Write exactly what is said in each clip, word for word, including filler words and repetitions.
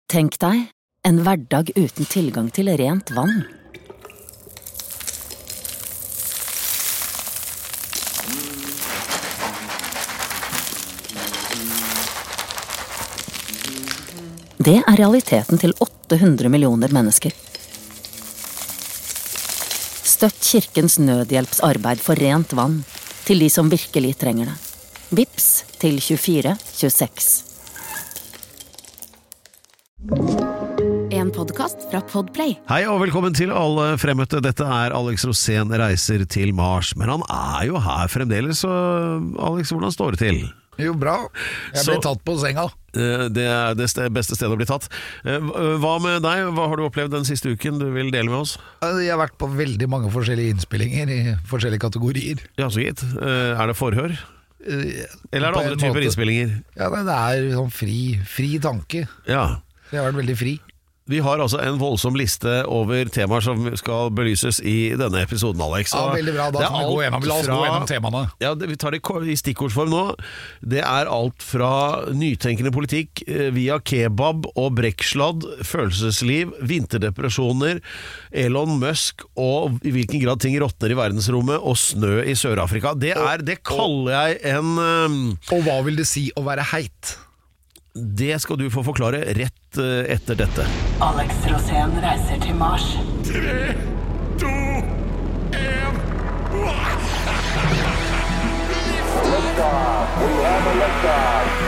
Tenk deg en hverdag uten tilgang til rent vann. Det er realiteten til åtte hundre millioner mennesker. Støtt kirkens nødhjelpsarbeid for rent vann til de som virkelig trenger det. Vips til tjuefire tjueseks. En podcast fra Podplay. Hei og velkommen til alle fremmøtte. Dette er Alex Rosén reiser til Mars. Men han er jo her fremdeles, så Alex, hvordan står det til? Jo, bra. Jeg ble så, tatt på senga. Det er det beste stedet å bli tatt. Hva med deg? Hva har du opplevd den siste uken du vil dele med oss? Jeg har vært på veldig mange forskjellige innspillinger i forskjellige kategorier. Ja, så gitt. Er det forhør? Eller er det andre typer innspillinger? Ja, det er sånn fri, fri tanke. Ja. Jeg har vært veldig fri. Vi har altså en voldsom liste over temaer som skal belyses i denne episoden, Alex. Ja, veldig bra. Da kan vi gå gjennom, la oss gå gjennom temaene. Ja, vi tar det i stikkordsform nå. Det er alt fra nytenkende politikk, via kebab og brekksladd, følelsesliv, vinterdepresjoner, Elon Musk og i hvilken grad ting råtner i verdensrommet og snø i Sør-Afrika. Det, er, det kaller jeg en... Um, og hva vil det si å være heit? Det skal du få forklare rett etter dette. Alex Rosén reiser til Mars. Tre, to, en. Liftoff. We have a liftoff.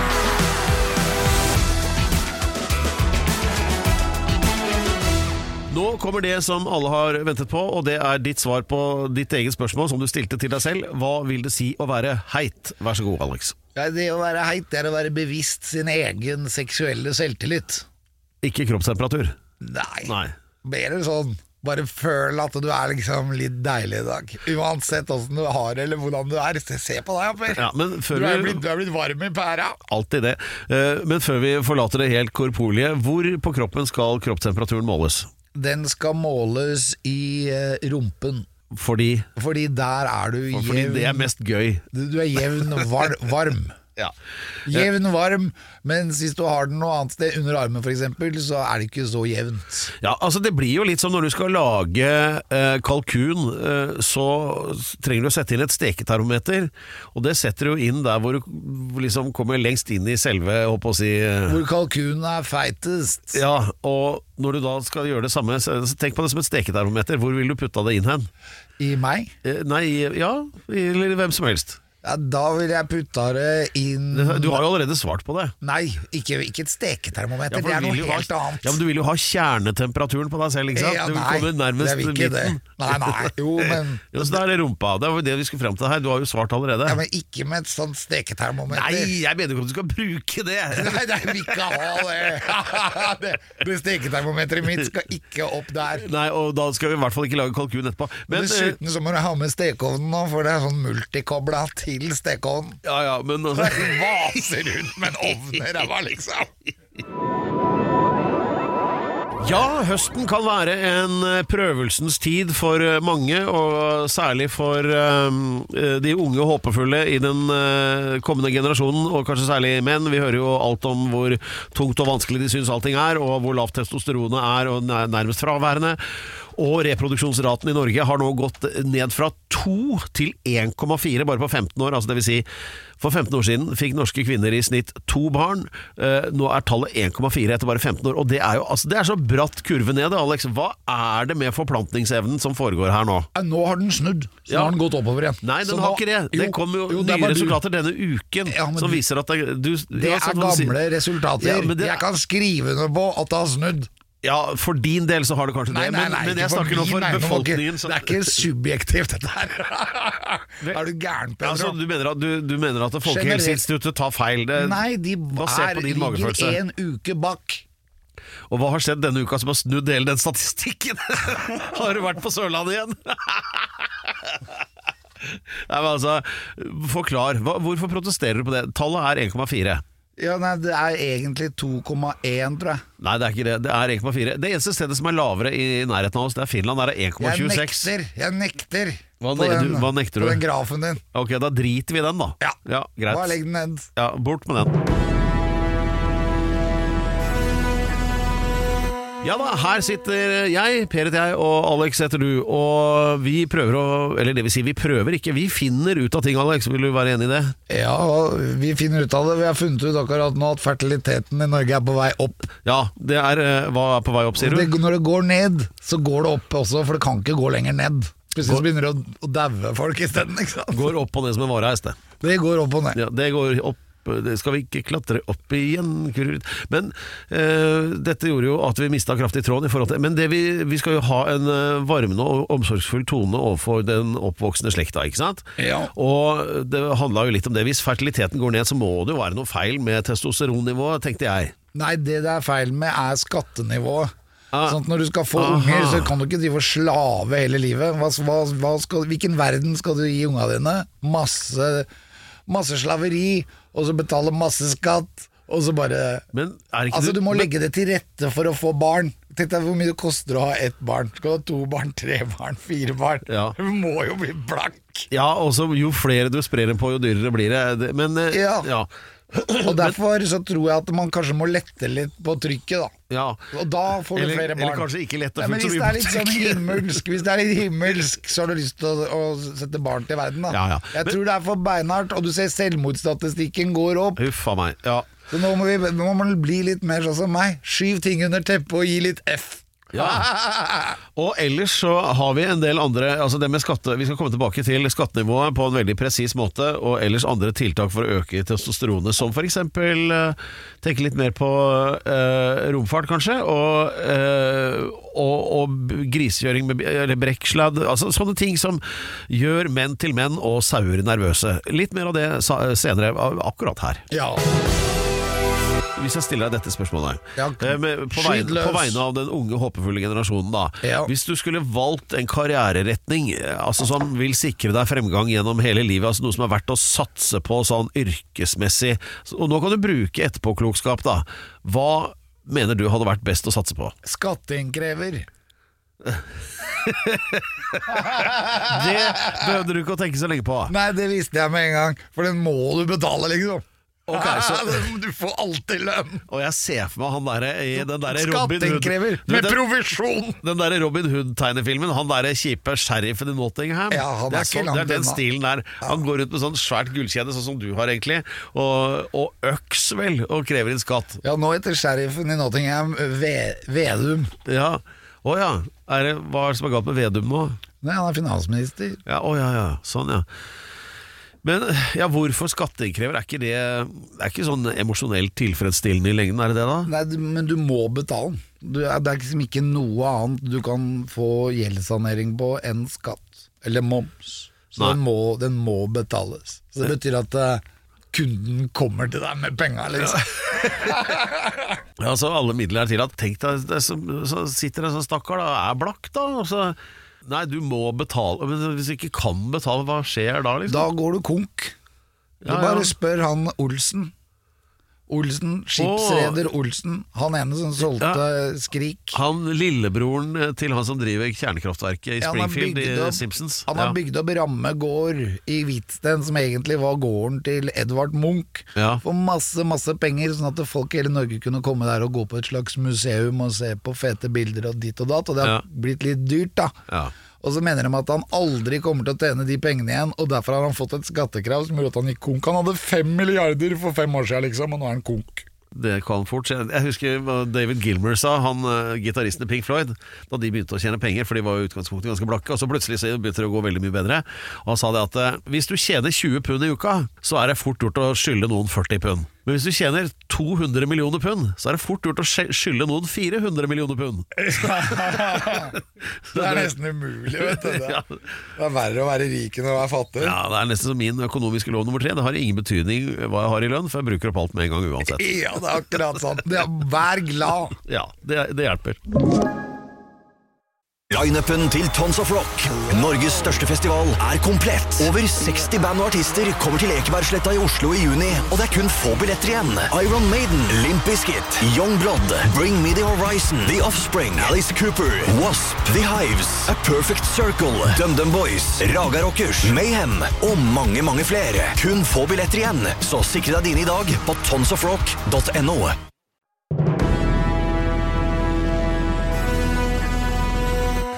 Nå kommer det som alle har ventet på, og det er ditt svar på ditt eget spørsmål som du stilte til deg selv. Hva vil det si å være heit? Vær så god, Alex. Ja, det å være heit, det er å være bevisst sin egen seksuelle selvtillit. Ikke kroppstemperatur? Nei. Nei. Mer sånn, bare føl at du er liksom litt deilig i dag. Uansett hvordan du har det, eller hvordan du er. Se på deg, Per. Ja, men før du, er vi... blitt, du er blitt varm i pæra. Alltid det. Men før vi forlater det helt korporlige, hvor på kroppen skal kroppstemperaturen måles? Den skal måles i rumpen. Fordi? Fordi der er du jevn. Fordi det er mest gøy. Du, du er jevn var, varm. Ja. Jevn varm, mens hvis du har den noe annet sted under armen for eksempel, så er det ikke så jevnt. Ja, altså det blir jo litt som når du skal lage eh, kalkun, eh, så trenger du å sette inn et steketermometer, og det setter du inn der hvor du liksom kommer lengst inn i selve, håper å si eh. Hvor kalkunen er feitest. Ja, og når du da skal gjøre det samme, så tenk på det som et steketermometer. Hvor vil du putte det inn hen? I meg? Eh, nei, ja, eller hvem som helst. Ja, da vil jeg putte det inn... Du har jo allerede svart på det. Nei, ikke, ikke et steketermometer, ja, det er noe helt ha, annet. Ja, men du vil jo ha kjernetemperaturen på deg selv, ikke sant? Ja, du vil nei, komme nærmest det vil ikke det. Nei, nei, jo, men... Jo, så da er det rumpa, det var jo det vi skulle frem til her, du har jo svart allerede. Ja, men ikke med et sånt steketermometer. Nei, jeg mener ikke at du skal bruke det. Nei, jeg vil ikke ha det. det. Det steketermometeret mitt skal ikke opp der. Nei, og da skal vi i hvert fall ikke lage kalkun etterpå. Men dessuten så må du ha med stekeovnen nå, for det er sånn multikobla til stekeovnen. Ja, ja, men altså... Det vaser rundt med en ovn i ræva, liksom. Ja, høsten kan være en prøvelsens tid for mange, og særlig for um, de unge og håpefulle i den uh, kommende generasjonen, og kanskje særlig menn. Vi hører jo alt om hvor tungt og vanskelig de synes allting er, og hvor lavt testosteronet er, og nærmest fraværende. Og reproduksjonsraten i Norge har nå gått ned fra to til en komma fire bare på femten år, altså det vil si for femten år siden fikk norske kvinner i snitt to barn, nå er tallet en komma fire etter bare femten år, og det er jo altså, det er så bratt kurve ned, Alex. Hva er det med forplantningsevnen som foregår her nå? Nå har den snudd, så ja. har den gått oppover igjen. Nei, den så har nå, ikke det. Det jo, kom jo, jo nye resultater denne uken ja, som viser at det, du, det ja, er gamle resultater. Ja, det, jeg kan skrive noe på at det har snudd. Ja, for din del så har det kanskje nei, det, nei, men, nei, men jeg snakker nå for nei, befolkningen ikke, Det er ikke subjektivt dette her. Er du gæren, Pedro? Altså, du, mener at, du, du mener at Folkehelseinstituttet tar feil? Det, nei, de er, ligger en uke bak. Og hva har skjedd denne uka som har snudd hele den statistikken? Har du vært på Sørlandet igjen? Nei, men altså, forklar, hvorfor protesterer du på det? Tallet er en komma fire. Ja, nei, det er egentlig to komma en, tror jeg. Nei, det er ikke det, det er en komma fire. Det eneste stedet som er lavere i nærheten av oss, det er Finland, der er en komma tjueseks. Jeg nekter, jeg nekter Hva, på, ne den, du, hva nekter du? På den grafen din. Ok, da driter vi i den da. Ja, ja greit. Bare legg den ned. Ja, bort med den. Ja da, her sitter jeg, Per heter jeg, og Alex heter du. Og vi prøver å, eller det vil si vi prøver ikke, vi finner ut av ting, Alex. Vil du være enig i det? Ja, vi finner ut av det. Vi har funnet ut akkurat nå at fertiliteten i Norge er på vei opp. Ja, det er, hva er på vei opp, sier du? Det, når det går ned, så går det opp også, for det kan ikke gå lenger ned. Plutselig så begynner det å, å daue folk i stedet, ikke sant? Går opp og ned som en vareheis, det. Det går opp og ned. Ja, det går opp. Det skal vi ikke klatre opp igjen. Men eh, dette gjorde jo at vi mistet kraftig tråden i forhold til. Men det vi, vi skal jo ha en varmende og omsorgsfull tone overfor den oppvoksende slekta, ikke sant? Ja. Og det handlet jo litt om det. Hvis fertiliteten går ned, så må det jo være noe feil med testosteronnivået, tenkte jeg. Nei, det det er feil med er skattenivået. Ah. Sånn at når du skal få Aha. unger, så kan du ikke drive og slave hele livet. Hva, hva, hva skal, hvilken verden skal du gi unga dine? Masse, masse slaveri, og så betale masse skatt, og så bare Men er ikke Altså, du, du må men, legge det til rette for å få barn. Tenk deg hvor mye det koster å ha ett barn. Skal du ha to barn, tre barn, fire barn? Ja. Du må jo bli blank. Ja, også jo flere du sprer dem på, jo dyrere blir det. Men eh, Ja. ja. Og derfor så tror jeg at man kanskje må lette litt på trykket, da. Ja. Og da får du Eller, flere barn. eller kanskje ikke lett å Ja, men fullt så hvis mye det er litt på sånn trykk. himmelsk Hvis det er litt himmelsk, så har du lyst til å, å sette barn til verden, da. Ja, ja. Jeg Men- tror det er for beinhardt, og du ser selvmordsstatistikken går opp. Huff a meg, ja. Så nå må, vi, nå må man bli litt mer sånn som meg. Skyv ting under teppet og gi litt F. Ja. Og ellers så har vi en del andre, altså det med skatte, vi skal komme tilbake til skattenivået på en veldig presis måte, og ellers andre tiltak for å øke testosteronet, som for eksempel uh, tenke litt mer på uh, romfart kanskje, og, uh, og, og grisekjøring med eller brekksladd, altså sånne ting som gjør menn til menn og sauer nervøse. Litt mer av det sa, senere, akkurat her. Ja. Hvis jeg stiller deg dette spørsmålet Ja, eh, med, på, skyt vegne, løs. på vegne av den unge, håpefulle generasjonen da. Ja. Hvis du skulle valgt en karriereretning eh, altså som vil sikre deg fremgang gjennom hele livet, altså noe som er verdt å satse på sånn yrkesmessig, og nå kan du bruke etterpåklokskap da, hva mener du hadde vært best å satse på? Skatteinnkrever. Det behøvde du ikke å tenke så lenge på. Nei, det visste jeg med en gang, for den må du betale, liksom. Ok, så- Du får alltid lønn. Og jeg ser for meg han der i den der Robin Hood Skatteinnkrever Du, med den- provisjon. Den der Robin Hood-tegnefilmen, han der kjipe sheriffen i Nottingham, Ja, han det, er er ikke sånn, det langt er den unna. stilen der. Han går rundt med sånn svært gullkjede, sånn som du har egentlig, og, og øks vel, og krever inn skatt. Ja, nå heter sheriffen i Nottingham Ve- Vedum. Ja, å ja. Er det, hva er det som er galt med Vedum nå? Nei, han er finansminister. Ja, å ja, ja, sånn ja. Men ja, hvorfor skatteinnkrever? Er ikke det Det er ikke sånn emosjonelt tilfredsstillende i lengden, er det det da? Nei, du, men du må betale. Du, det er liksom ikke noe annet du kan få gjeldssanering på enn skatt. Eller moms. Så Nei. den må, den må betales. Så det betyr at eh, kunden kommer til deg med penger, liksom. Ja, altså alle midler er til at tenk deg, det som, så sitter en sånn stakkar da, er blakk da, og så nei, du må betale, men hvis du ikke kan betale, hva skjer da liksom? Da går du konk. Du Ja, bare ja. spør han Olsen. Olsen, skipsreder Olsen. Han ene som solgte Skrik. Han lillebroren til han som driver kjernekraftverket i Ja, han har Springfield i bygd opp- Simpsons. Han har Ja. bygd opp Ramme gård i Hvitsten, som egentlig var gården til Edvard Munch, Ja. for masse, masse penger, sånn at folk i hele Norge kunne komme der og gå på et slags museum og se på fete bilder og dit og datt, og det har Ja. blitt litt dyrt da. Ja. Og så mener de at han aldri kommer til å tjene de pengene igjen, og derfor har han fått et skattekrav som gjorde at han gikk konk. Han hadde fem milliarder for fem år siden, liksom, og nå er han konk. Det kan fort skje. Jeg husker hva David Gilmour sa, han uh, gitaristen i Pink Floyd, da de begynte å tjene penger, for de var jo i utgangspunktet ganske blakke, og så plutselig så begynte det å gå veldig mye bedre. Og han sa det at uh, hvis du tjener tjue pund i uka, så er det fort gjort å skylde noen førti pund. Men hvis du tjener to hundre millioner pund, så er det fort gjort å skje- skylde noen fire hundre millioner pund. Det er nesten umulig, vet du. Det Ja. det er verre å være rik enn å være fattig. Ja, det er nesten som min økonomiske lov nummer tre. Det har ingen betydning hva jeg har i lønn, for jeg bruker opp alt med en gang uansett. Ja, det er akkurat sant. Det er, vær glad. Ja, det, det hjelper. Line-upen til Tons of Rock, Norges største festival, er komplett. Over seksti band og artister kommer til Ekebergsletta i Oslo i juni, og det er kun få billetter igjen. Iron Maiden, Limp Bizkit, Youngblood, Bring Me The Horizon, The Offspring, Alice Cooper, Wasp, The Hives, A Perfect Circle, DumDum Boys, Raga Rockers, Mayhem og mange, mange flere. Kun få billetter igjen, så sikre deg dine i dag på tonsofrock punktum no.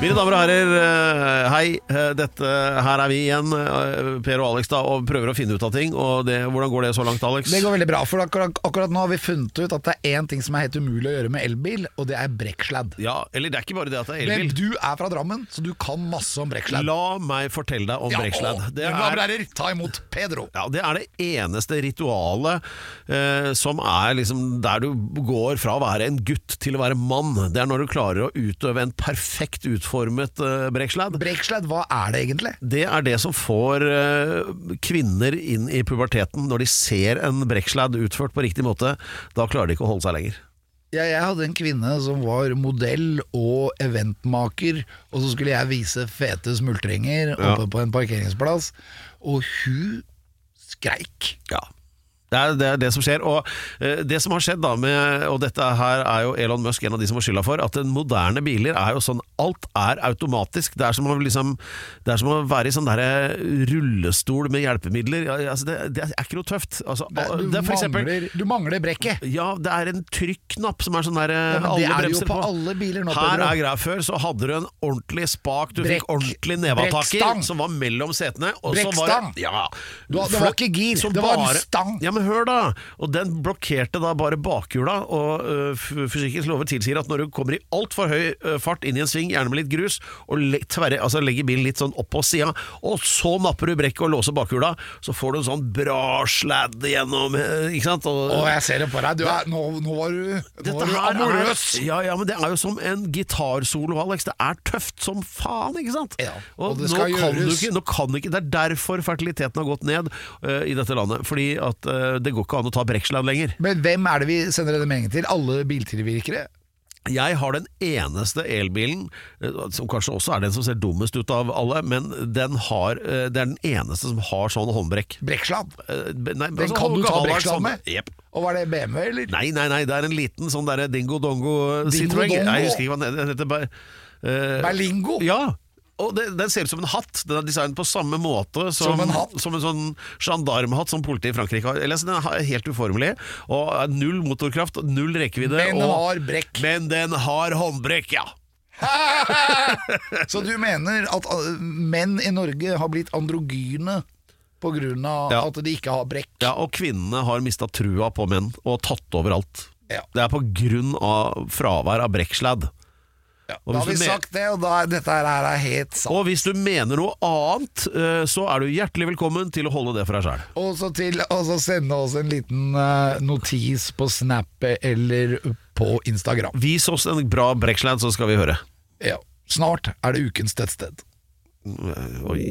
Mine damer og herrer, hei, dette, her er vi igjen, Per og Alex da, og prøver å finne ut av ting, og det, hvordan går det så langt, Alex? Det går veldig bra, for akkurat, akkurat nå har vi funnet ut at det er en ting som er helt umulig å gjøre med elbil, og det er brekksladd. Ja, eller det er ikke bare det at det er elbil. Men du er fra Drammen, så du kan masse om brekksladd. La meg fortelle deg om ja, brekksladd. Det er, ta imot Pedro. Ja, det er det eneste ritualet eh, som er liksom der du går fra å være en gutt til å være mann. Det er når du klarer å utøve en perfekt utformet uh, brekksladd. Brekksladd, hva er det egentlig? Det er det som får uh, kvinner inn i puberteten. Når de ser en brekksladd utført på riktig måte, da klarer de ikke å holde seg lenger. Ja, jeg hadde en kvinne som var modell og eventmaker, og så skulle jeg vise fete smultringer ja. oppe på en parkeringsplass, og hun skreik. Ja. Det er, det er det som skjer, og uh, det som har skjedd da med, og dette her er jo Elon Musk en av de som har skylda for, at moderne biler er jo sånn, alt er automatisk, det er som å, liksom, det er som å være i sånn der rullestol med hjelpemidler, ja, altså det, det er ikke noe tøft. Altså, det, du, det er for eksempel, mangler, du mangler brekket. Ja, det er en trykknapp som er sånn der, ja, alle det er bremser jo på, på. Alle biler nå, her Pedro. Er greia før, så hadde du en ordentlig spak, du Brekk, fikk ordentlig nevatak i, som var mellom setene. Og brekkstang. Så var det, ja, du, det var ikke gir, det var en stang. Ja, men hør da, og den blokkerte da bare bakhjula, og uh, fysikkens lover tilsier at når du kommer i alt for høy uh, fart inn i en sving, gjerne med litt grus, og le tverre, altså legger bilen litt sånn opp på siden, og så napper du brekket og låser bakhjula, så får du en sånn bra sladd gjennom, uh, ikke sant? Og, Åh, jeg ser det på deg, du er, nå, nå var du, nå var du amorøs. Er, ja, ja, men det er jo som en gitarsolo, Alex, det er tøft som faen, ikke sant? Ja, og, og det nå skal kan gjøres. du ikke, nå kan du ikke, det er derfor fertiliteten har gått ned uh, i dette landet, fordi at uh, det går ikke an å ta brekksladd lenger. Men hvem er det vi sender denne meldingen til? Alle biltilvirkere? Jeg har den eneste elbilen, som kanskje også er den som ser dummest ut av alle, men den har, det er den eneste som har sånn håndbrekk. Brekksladd? Nei, den altså, kan du ta brekksladd med? Yep. Og var det B M W, eller? Nei, nei, nei, det er en liten sånn der dingo-dongo Citroën. Jeg husker ikke hva den heter. Bare, uh, Berlingo? Ja. Og det, den ser ut som en hatt. Den er designet på samme måte som, som en hatt? Som en sånn gendarmehatt som politiet i Frankrike har. Eller, den er helt uformelig, og null motorkraft, null rekkevidde. Men den og, har brekk. Men den har håndbrekk, ja. Så du mener at menn i Norge har blitt androgyne på grunn av ja. At de ikke har brekk? Ja, og kvinnene har mistet trua på menn og tatt over alt. Ja. Det er på grunn av fravær av brekksladd. Ja, da har vi sagt det, og da, dette her er helt sant. Og hvis du mener noe annet, så er du hjertelig velkommen til å holde det for deg selv. Og så til å sende oss en liten uh, notis på Snap eller på Instagram. Vis oss en bra brekksladd, så skal vi høre. Ja, snart er det ukens tettsted. Oi.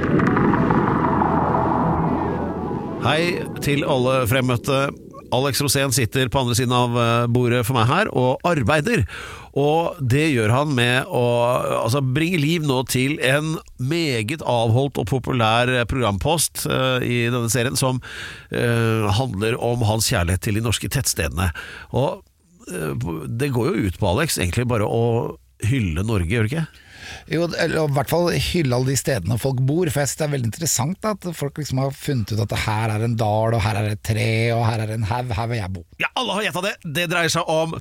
Hei til alle fremmøtte. Alex Rosén sitter på andre siden av bordet for meg her og arbeider, og det gjør han med å altså, bringe liv nå til en meget avholdt og populær programpost uh, i denne serien som uh, handler om hans kjærlighet til de norske tettstedene. Og uh, det går jo ut på, Alex, egentlig bare å hylle Norge, gjør det ikke? Jo, eller i hvert fall hylle alle de stedene folk bor. For jeg synes det er veldig interessant at folk liksom har funnet ut at her er en dal, og her er et tre, og her er en haug, her vil jeg bo. Ja, alle har gjettet det. Det dreier seg om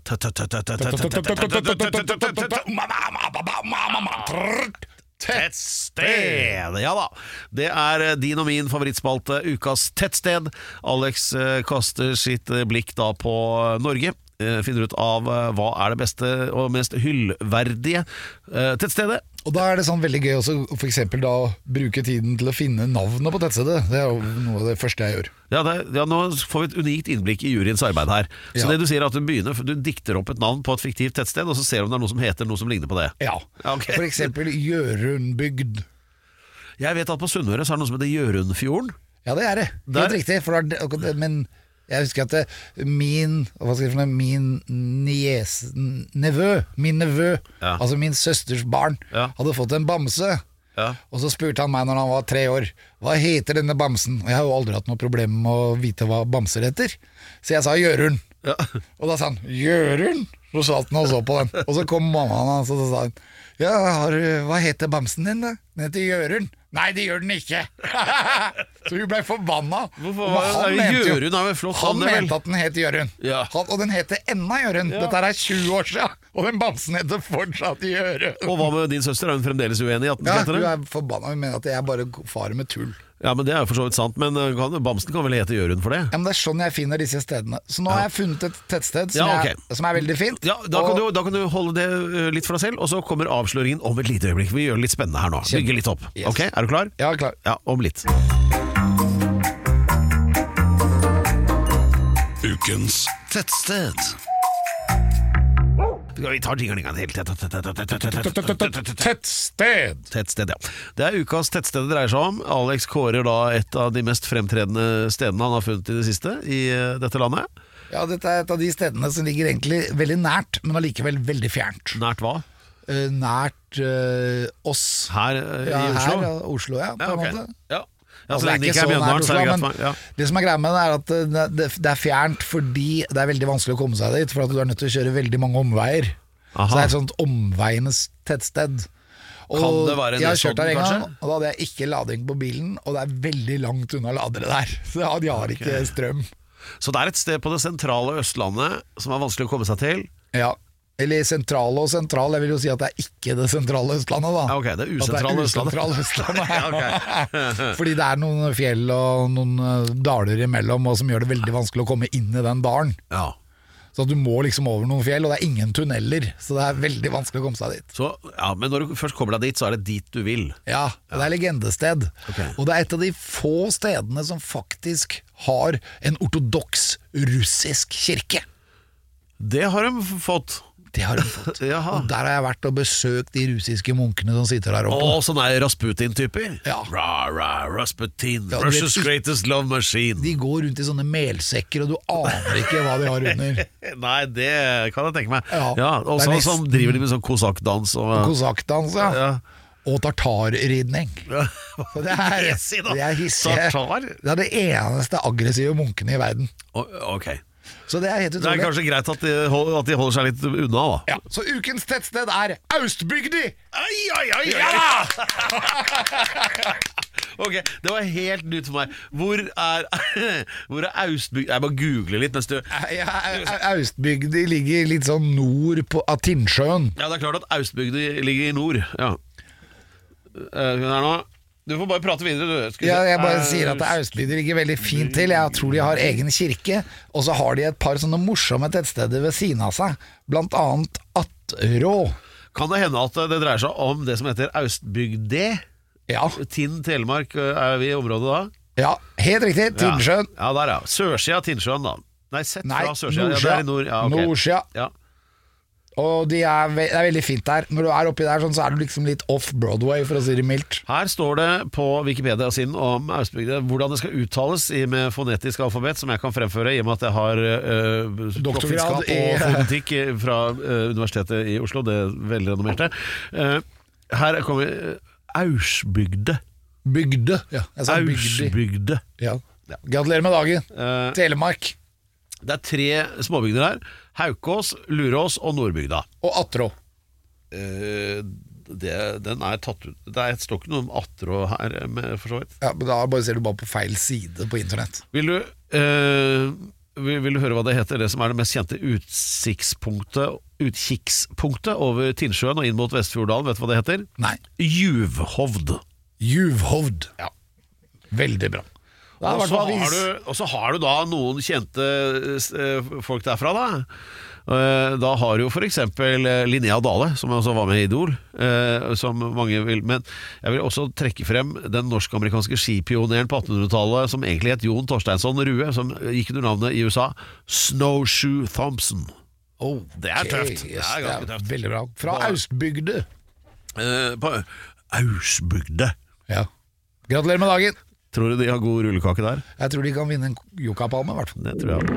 tettsted. Ja da, det er din og min favorittspalte, ukas tettsted. Alex kaster sitt blikk da på Norge, finner ut av hva er det beste og mest hyllverdige tettstedet. Og da er det sånn veldig gøy også for eksempel da bruke tiden til å finne navnet på tettstedet. Det er jo noe av det første jeg gjør. Ja, det, ja nå får vi et unikt innblikk i juryens arbeid her. Så ja. Det du sier er at du begynner, du dikter opp et navn på et fiktivt tettsted, og så ser du om det er noe som heter noe som ligner på det. Ja, okay. For eksempel Gjørundbygd. Jeg vet at på Sunnmøre så er det noe som heter Gjørundfjorden. Ja, det er det. Helt Der. riktig, for det, men jeg husker at det, min hva skal jeg si, min nies, nevø, min nevø, ja. Altså min søsters barn, ja. Hadde fått en bamse. Ja. Og så spurte han meg når han var tre år, hva heter denne bamsen? Og jeg har jo aldri hatt noe problem med å vite hva bamser heter. Så jeg sa Jørund. Ja. Og da sa han Jørund? Så satt han og så på den. Og så kom mammaen hans og så sa han, ja, har, hva heter bamsen din da? Den heter Jørund. Nei, det gjør den ikke. Så hun ble forbanna. Hvorfor? Men han Nei, mente jo- Jørund er vel flott, Han han er vel- mente at den het Jørund. Ja. Han, og den heter enda Jørund. Dette er tjue år siden, og den bamsen heter fortsatt Jørund. Og hva med din søster? Er hun fremdeles uenig i at den Ja, heter hun det? er forbanna. Hun mener at jeg bare farer med tull. Ja, men det er jo for så vidt sant. Men uh, kan, bamsen kan vel hete Jørund for det? Ja, men det er sånn jeg finner disse stedene. Så nå har jeg funnet et tettsted som, Ja, ok. jeg, som er veldig fint. Ja, da og- kan, du, da kan du holde det uh, litt for deg selv, og så kommer avsløringen om et lite øyeblikk. Vi gjør det litt spennende her nå. Kjempe. Bygge litt opp. Yes. Ok, er du klar? Ja, klar. Ja, om litt. Ukens tettsted. Vi tar jinglinga helt Tettsted! Tettsted, ja. Det er ukas tettsted det dreier seg om. Alex kårer da et av de mest fremtredende stedene han har funnet i det siste i uh, dette landet. Ja, dette er et av de stedene som ligger egentlig veldig nært, men allikevel veldig fjernt. Nært hva? Eh, nært eh, oss. Her uh, Ja, i Oslo? her, ja, Oslo, ja, på Ja, en ok. måte. Ja. Ja, Altså, så det er lenge det ikke ikke er så Mjøndalen, nært så er det Oslo, greit. men for meg. Ja. det som er greia med det er at det, det, det er fjernt fordi det er veldig vanskelig å komme seg dit, for at du er nødt til å kjøre veldig mange omveier. Aha. Så det er et sånt omveienes tettsted. Og Kan det være jeg har kjørt der en Nesodden, gang, kanskje? og da hadde jeg ikke lading på bilen, og det er veldig langt unna ladere der. Så ja, de har ikke strøm. Så det er et sted på det sentrale Østlandet som er vanskelig å komme seg til. Ja, eller sentrale og sentral, jeg vil jo si at det er ikke det sentrale Østlandet da. Ja, ok, det er At usentrale Østlandet. usentrale Østlandet. Ja, ok. Fordi det er noen fjell og noen eh, daler imellom, og som gjør det veldig vanskelig å komme inn i den dalen. Ja. Så du må liksom over noen fjell, og det er ingen tunneler, så det er veldig vanskelig å komme seg dit. Så, ja, men når du først kommer deg dit, så er det dit du vil. Ja, og det er legendested. Ok. Og det er et av de få stedene som faktisk har en ortodoks russisk kirke. Det har de f- fått. Det har de fått. Jaha. Og der har jeg vært og besøkt de russiske munkene som sitter der Å, oppe. sånn er Rasputin-typer. Ja. Ra, ra, Rasputin, Ja, du Russia's vet- greatest love machine. De går rundt i sånne melsekker, og du aner ikke hva de har under. Nei, det kan jeg tenke meg. Ja, Ja, det og er så nesten- sånn driver de med sånn kosakkdans og Kosakkdans, ja. Ja. Og tartarridning. Så det er, Hissig, da. det er hissige. Tartar? Det er det eneste aggressive munkene i verden. Å, Ok. Så det er helt Det er utrolig. kanskje greit at de, hold, at de holder seg litt unna, da. Ja, så ukens tettsted er Austbygdi! Ai, ai, ai, ai. Ok, det var helt nytt for meg. Hvor er Hvor er Austbygd? Jeg bare googler litt mens du Ja, Austbygdi ligger litt sånn nord på, av Tinnsjøen. Ja, det er klart at Austbygd ligger i nord. Ja. Eh, Hun er nå Du får bare prate videre, du. Skal vi Ja, se. jeg bare Eh, sier at Austbygdi ligger veldig fint til. Jeg tror de har egen kirke, og så har de et par sånne morsomme tettsteder ved siden av seg. Blant annet Attrå. Kan det hende at det dreier seg om det som heter Austbygde? Ja, Tinn, Telemark, er vi i området da? ja, helt riktig. Tinnsjøen. Ja, ja der ja. Sørsida av Tinnsjøen da. Nei, sett Nei, fra sørsida. Ja, det nordsida. er i nord. Ja, ok. Nordsida. Ja. Og de er, ve det er veldig fint der. Når du er oppi der, sånn, så er du liksom litt off Broadway, for å si det mildt. Her står det på Wikipedia-siden om Austbygde hvordan det skal uttales i med fonetisk alfabet, som jeg kan fremføre i og med at jeg har uh, Doktorgrad i- og fonetikk i- fra eh, Universitetet i Oslo, det velrenommerte. Uh, her kommer uh, Aursbygde. Bygde. Ja, jeg sa bygdi. Aursbygde. Ja. Gratulerer med dagen. Eh, Telemark Det er tre småbygder her. Haukås, Lurås og Nordbygda. og Attrå. Eh, det, den er tatt ut. Det er, står ikke noe om Attrå her, med, for så vidt. Ja, men da bare ser du bare på feil side på internett. Vil du, eh, vil, vil du høre hva det heter, det som er det mest kjente utsiktspunktet, utkikkspunktet over Tinnsjøen og inn mot Vestfjorddalen? Vet du hva det heter? Nei. Juvhovd. Juvhovd. Ja. Veldig bra. Da er Og det så i hvert fall har, vis- du- og så har du da noen kjente eh, folk derfra, da. Eh, Da har du jo for eksempel eh, Linnea Dale, som også var med i Idol, eh, som mange vil. Men jeg vil også trekke frem den norsk-amerikanske skipioneren på attenhundretallet som egentlig het Jon Torsteinsson Rue, som gikk under navnet i U S A Snowshoe Thompson. Det er Ok, tøft. Det yes, er ganske tøft. Veldig bra. Fra Bare- Austbygde. Eh, På Aursbygde. Ja. Gratulerer med dagen. Tror du de har god rullekake der? Jeg tror de kan vinne en Yucca-palme, i hvert fall. Det tror jeg.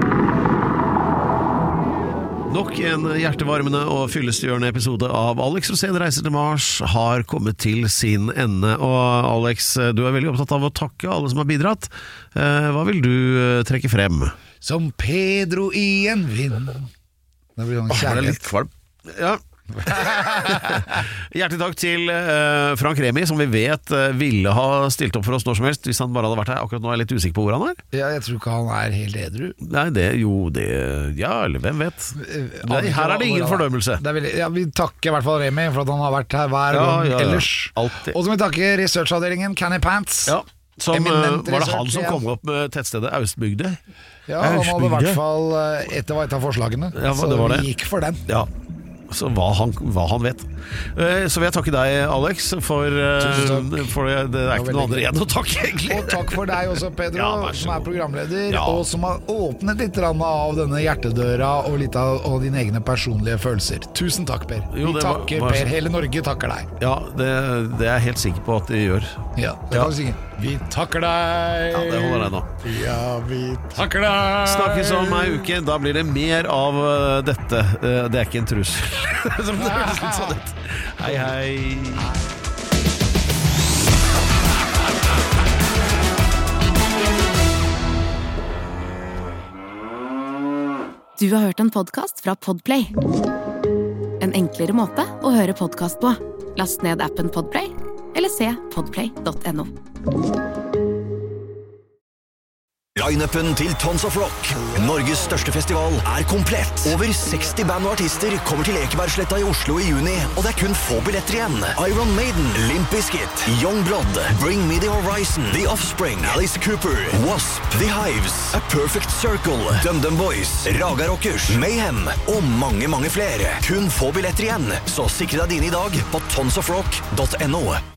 Nok en hjertevarmende og fyllestgjørende episode av Alex Rosén reiser til Mars har kommet til sin ende. Og Alex, du er veldig opptatt av å takke alle som har bidratt. Eh, Hva vil du eh, trekke frem? Som Pedro i en vind. Det blir sånn Var det kjærlighet. litt kvalm? Ja. Hjertelig takk til uh, Frank Remi, som vi vet uh, ville ha stilt opp for oss når som helst hvis han bare hadde vært her. Akkurat nå er jeg litt usikker på hvor han er. Ja, jeg tror ikke han er helt edru. Nei, det, jo, det Ja, eller hvem vet. Det, her er det ingen fordømmelse. Det er veldig, ja, Vi takker i hvert fall Remi for at han har vært her hver ja, gang ja, ja. ellers. Alltid. Og så må vi takke researchavdelingen Canny Pants. Ja. Som, uh, var det han som ja. kom opp med tettstedet Austbygde? Ja, han hadde i hvert fall et av, et av forslagene. Ja, så det var det. vi gikk for den. Ja, så hva han, hva han vet. uh, Så vil jeg takke deg, Alex, for, uh, for det, det er ikke noe andre igjen å takke, egentlig. Og takk for deg også, Pedro, ja, som er programleder, ja. og som har åpnet litt av denne hjertedøra og litt av og dine egne personlige følelser. Tusen takk, Per. Jo, vi takker var, var Per. Hele Norge takker deg. Ja, det, det er jeg helt sikker på at de gjør. Ja, det kan du synge. Vi takker deg. Ja, det holder deg nå. Ja, vi takker deg. Snakkes om ei uke. Da blir det mer av uh, dette. Uh, det er ikke en trussel. Som det høres litt sånn ut. Hei, hei. Du har hørt en podcast fra Podplay. En enklere måte å høre podcast på. Last ned appen Podplay, eller se podplay punktum no. Line-upen til Tons of Rock, Norges største festival, er komplett. Over seksti band og artister kommer til Ekebergsletta i Oslo i juni, og det er kun få billetter igjen. Iron Maiden, Limp Bizkit, Young Blood, Bring Me The Horizon, The Offspring, Alice Cooper, Wasp, The Hives, A Perfect Circle, DumDum Boys, Raga Rockers, Mayhem og mange, mange flere. Kun få billetter igjen, så sikre deg dine i dag på tons of rock punktum no.